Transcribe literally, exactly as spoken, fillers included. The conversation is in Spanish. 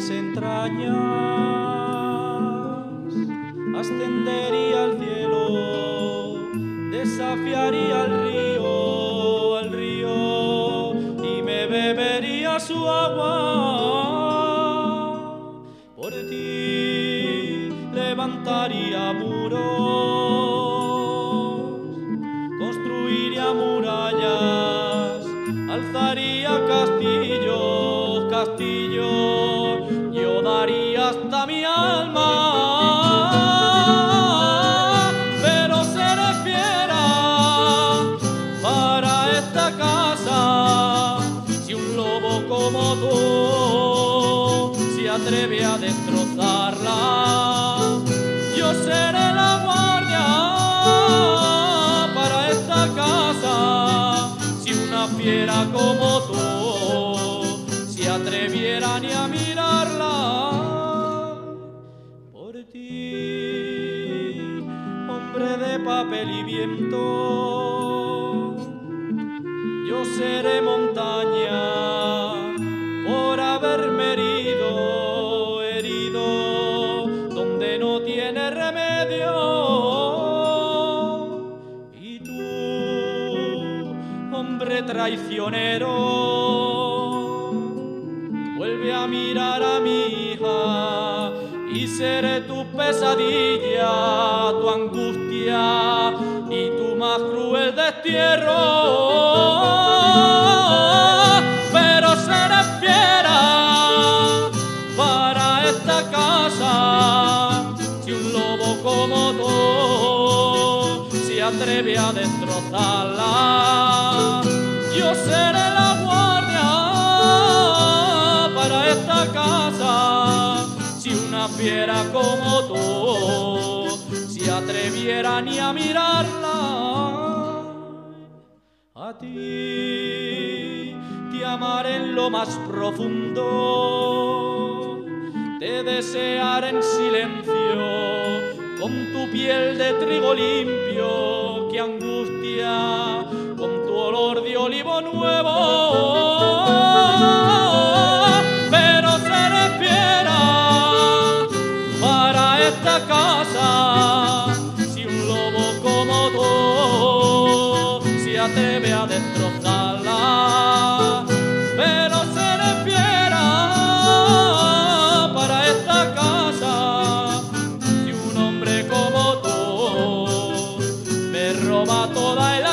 mis entrañas, ascendería al cielo, desafiaría al río, al río, y me bebería su agua. Por ti levantaría muros, construiría murallas, alzaría castillos, castillos, yo daría hasta mi alma, pero seré fiera para esta casa. Si un lobo como tú se atreve a destrozarla, yo seré la guardia para esta casa. Si una fiera como tú se atreviera ni a mirarla, por ti, hombre de papel y viento, yo seré montaña por haberme herido, herido donde no tiene remedio. Y tú, hombre traicionero, vuelve a mirar a mi hija y seré tu pesadilla, tu angustia y tu más cruel destierro. Pero seré fiera para esta casa. Si un lobo como tú se atreve a destrozarla, yo seré la guardia para esta casa. Si una fiera como tú se atreviera ni a mirarla, a ti te amaré en lo más profundo, te desearé en silencio, con tu piel de trigo limpio, que angustia, con tu olor de olivo nuevo. Pero seré fiera para esta casa. Si un lobo como tú se atreve a destrozarla, pero seré fiera para esta casa. Si un hombre como tú me roba toda el